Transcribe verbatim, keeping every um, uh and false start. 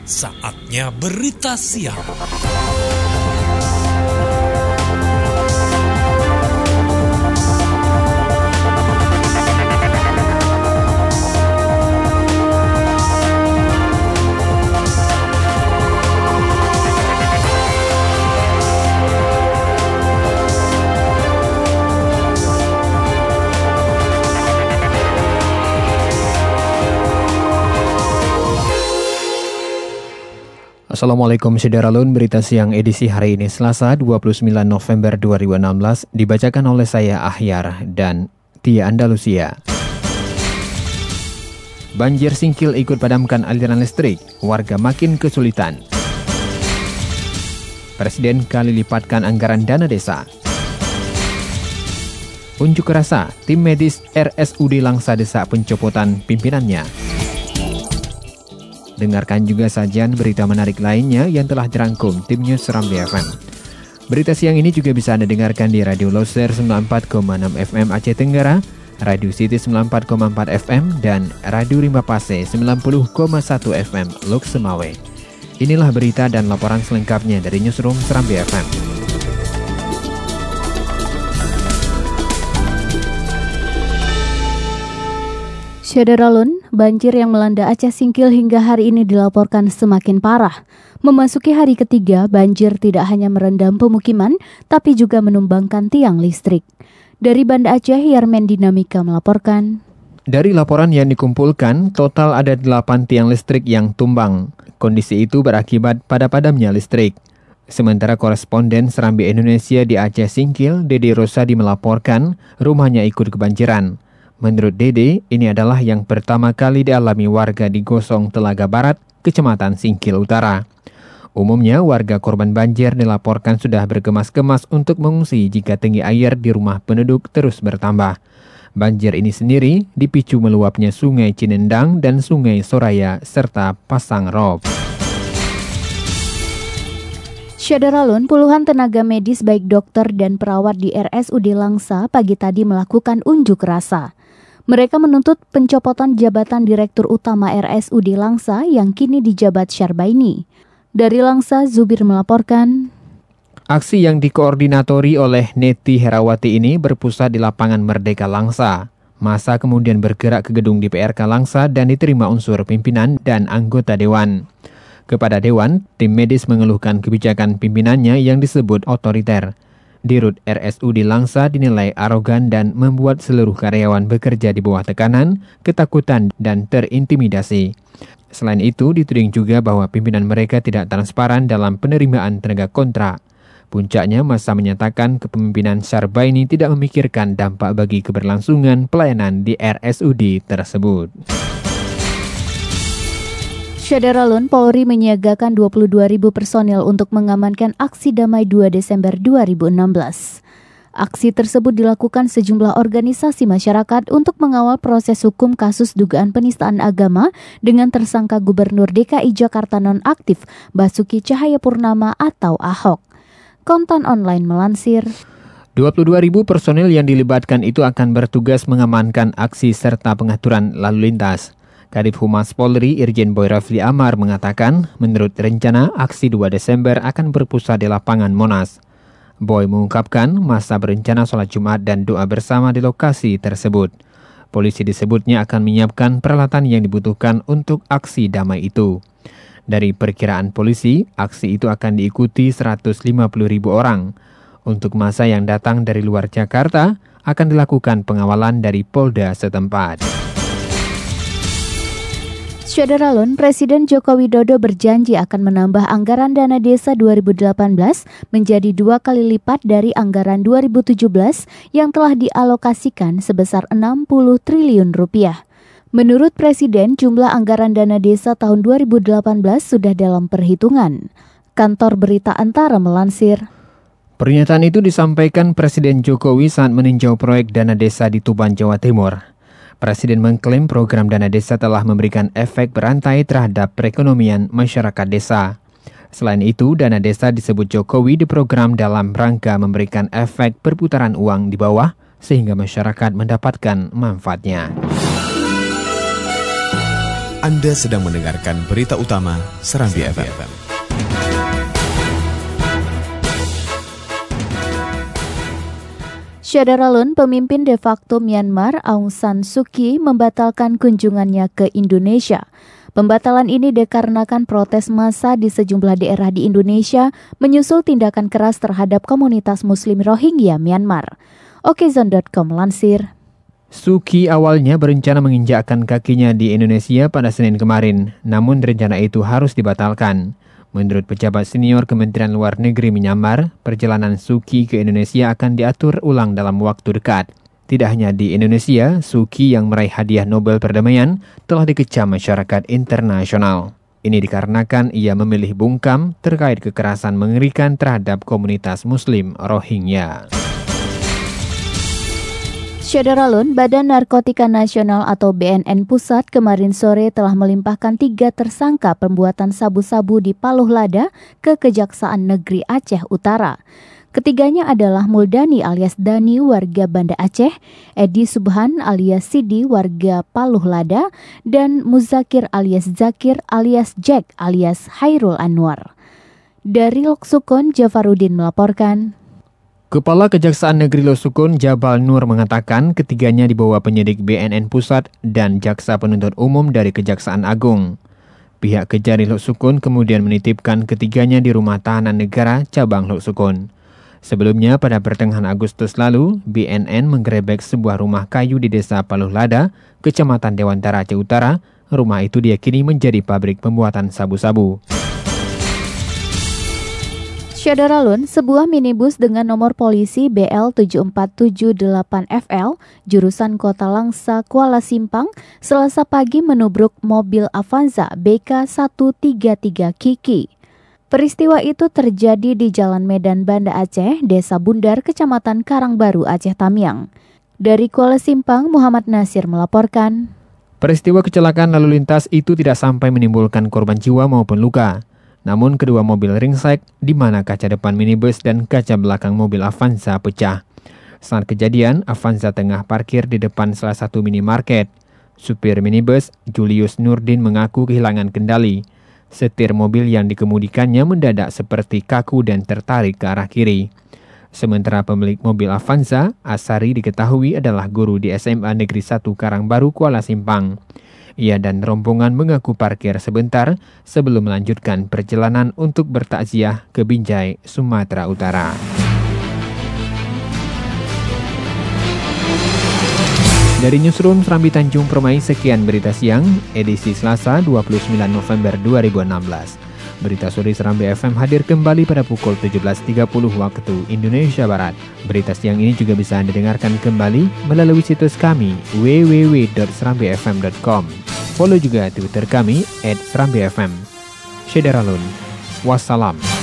Saatnya berita siang. Assalamualaikum Syederalun, berita siang edisi hari ini Selasa dua puluh sembilan November dua ribu enam belas dibacakan oleh saya Ahyar dan Tia Andalusia. Banjir Singkil ikut padamkan aliran listrik, warga makin kesulitan. Presiden kali lipatkan anggaran dana desa. Unjuk rasa, tim medis R S U D Langsa desak pencopotan pimpinannya. Dengarkan juga sajian berita menarik lainnya yang telah dirangkum tim News Serambi F M. Berita siang ini juga bisa Anda dengarkan di Radio Loser sembilan puluh empat koma enam F M Aceh Tenggara, Radio City sembilan puluh empat koma empat F M, dan Radio Rimba Pase sembilan puluh koma satu F M Lok Semawe. Inilah berita dan laporan selengkapnya dari Newsroom Serambi F M. Syederalun, banjir yang melanda Aceh Singkil hingga hari ini dilaporkan semakin parah. Memasuki hari ketiga, banjir tidak hanya merendam pemukiman, tapi juga menumbangkan tiang listrik. Dari Banda Aceh, Yarmen Dinamika melaporkan. Dari laporan yang dikumpulkan, total ada delapan tiang listrik yang tumbang. Kondisi itu berakibat pada padamnya listrik. Sementara koresponden Serambi Indonesia di Aceh Singkil, Dede Rosadi melaporkan rumahnya ikut kebanjiran. Menurut Dede, ini adalah yang pertama kali dialami warga di Gosong, Telaga Barat, Kecamatan Singkil Utara. Umumnya, warga korban banjir dilaporkan sudah bergemas-gemas untuk mengungsi jika tinggi air di rumah penduduk terus bertambah. Banjir ini sendiri dipicu meluapnya Sungai Cinendang dan Sungai Soraya serta Pasang Rob. Syederalun, puluhan tenaga medis baik dokter dan perawat di R S U D Langsa pagi tadi melakukan unjuk rasa. Mereka menuntut pencopotan jabatan Direktur Utama R S U D Langsa yang kini dijabat Syarbaini. Dari Langsa, Zubir melaporkan. Aksi yang dikoordinatori oleh Neti Herawati ini berpusat di lapangan Merdeka Langsa. Masa kemudian bergerak ke gedung D P R K Langsa dan diterima unsur pimpinan dan anggota Dewan. Kepada Dewan, tim medis mengeluhkan kebijakan pimpinannya yang disebut otoriter. Dirut R S U D Langsa dinilai arogan dan membuat seluruh karyawan bekerja di bawah tekanan, ketakutan, dan terintimidasi. Selain itu, dituding juga bahwa pimpinan mereka tidak transparan dalam penerimaan tenaga kontrak. Puncaknya, masa menyatakan kepemimpinan Syarbaini tidak memikirkan dampak bagi keberlangsungan pelayanan di R S U D tersebut. Syederalun, Polri menyiagakan dua puluh dua ribu personil untuk mengamankan aksi damai dua Desember dua ribu enam belas. Aksi tersebut dilakukan sejumlah organisasi masyarakat untuk mengawal proses hukum kasus dugaan penistaan agama dengan tersangka Gubernur D K I Jakarta nonaktif Basuki Cahayapurnama atau Ahok. Kontan online melansir. dua puluh dua ribu personil yang dilibatkan itu akan bertugas mengamankan aksi serta pengaturan lalu lintas. Kadif Humas Polri Irjen Boy Rafli Amar mengatakan, menurut rencana, aksi dua Desember akan berpusat di lapangan Monas. Boy mengungkapkan masa berencana sholat Jumat dan doa bersama di lokasi tersebut. Polisi disebutnya akan menyiapkan peralatan yang dibutuhkan untuk aksi damai itu. Dari perkiraan polisi, aksi itu akan diikuti seratus lima puluh ribu orang. Untuk masa yang datang dari luar Jakarta, akan dilakukan pengawalan dari Polda setempat. Syederalun, Presiden Joko Widodo berjanji akan menambah anggaran dana desa dua ribu delapan belas menjadi dua kali lipat dari anggaran dua ribu tujuh belas yang telah dialokasikan sebesar enam puluh triliun rupiah. Menurut Presiden, jumlah anggaran dana desa tahun dua ribu delapan belas sudah dalam perhitungan. Kantor Berita Antara melansir. Pernyataan itu disampaikan Presiden Jokowi saat meninjau proyek dana desa di Tuban, Jawa Timur. Presiden mengklaim program dana desa telah memberikan efek berantai terhadap perekonomian masyarakat desa. Selain itu, dana desa disebut Jokowi diprogram dalam rangka memberikan efek perputaran uang di bawah sehingga masyarakat mendapatkan manfaatnya. Anda sedang mendengarkan berita utama Serambi, Serambi F M. F M. Syederalun, pemimpin de facto Myanmar Aung San Suu Kyi membatalkan kunjungannya ke Indonesia. Pembatalan ini dikarenakan protes massa di sejumlah daerah di Indonesia menyusul tindakan keras terhadap komunitas Muslim Rohingya Myanmar. Okezon dot com lansir. Suu Kyi awalnya berencana menginjakkan kakinya di Indonesia pada Senin kemarin, namun rencana itu harus dibatalkan. Menurut pejabat senior Kementerian Luar Negeri Myanmar, perjalanan Suu Kyi ke Indonesia akan diatur ulang dalam waktu dekat. Tidak hanya di Indonesia, Suu Kyi yang meraih hadiah Nobel Perdamaian telah dikecam masyarakat internasional. Ini dikarenakan ia memilih bungkam terkait kekerasan mengerikan terhadap komunitas Muslim Rohingya. Syederalun, Badan Narkotika Nasional atau B N N Pusat kemarin sore telah melimpahkan tiga tersangka pembuatan sabu-sabu di Paluh Lada ke Kejaksaan Negeri Aceh Utara. Ketiganya adalah Muldani alias Dani warga Banda Aceh, Edi Subhan alias Sidi warga Paluh Lada, dan Muzakir alias Zakir alias Jack alias Hairul Anwar. Dari Loksukon, Jafarudin melaporkan. Kepala Kejaksaan Negeri Losukun Jabal Nur mengatakan ketiganya dibawa penyidik B N N Pusat dan Jaksa Penuntut Umum dari Kejaksaan Agung. Pihak Kejari Losukun kemudian menitipkan ketiganya di Rumah Tahanan Negara Cabang Losukun. Sebelumnya pada pertengahan Agustus lalu, B N N menggerebek sebuah rumah kayu di Desa Paluh Lada, Kecamatan Dewantara Aceh Utara. Rumah itu diyakini menjadi pabrik pembuatan sabu-sabu. Syederalun, sebuah minibus dengan nomor polisi B L tujuh empat tujuh delapan F L jurusan Kota Langsa, Kuala Simpang, Selasa pagi menubruk mobil Avanza B K satu tiga tiga Kiki. Peristiwa itu terjadi di Jalan Medan Banda Aceh, Desa Bundar, Kecamatan Karangbaru, Aceh Tamiang. Dari Kuala Simpang, Muhammad Nasir melaporkan. Peristiwa kecelakaan lalu lintas itu tidak sampai menimbulkan korban jiwa maupun luka. Namun kedua mobil ringsek di mana kaca depan minibus dan kaca belakang mobil Avanza pecah. Saat kejadian, Avanza tengah parkir di depan salah satu minimarket. Supir minibus, Julius Nurdin, mengaku kehilangan kendali. Setir mobil yang dikemudikannya mendadak seperti kaku dan tertarik ke arah kiri. Sementara pemilik mobil Avanza, Asari, diketahui adalah guru di S M A Negeri satu Karangbaru, Kuala Simpang. Ia dan rombongan mengaku parkir sebentar sebelum melanjutkan perjalanan untuk bertakziah ke Binjai, Sumatera Utara. Dari Newsroom Serambi Tanjung Permai, sekian berita siang, edisi Selasa dua puluh sembilan November dua ribu enam belas. Berita sore Serambi F M hadir kembali pada pukul tujuh belas tiga puluh waktu Indonesia Barat. Berita siang ini juga bisa Anda dengarkan kembali melalui situs kami w w w dot serambi f m dot com. Follow juga Twitter kami at serambi f m. Syederalun. Wassalam.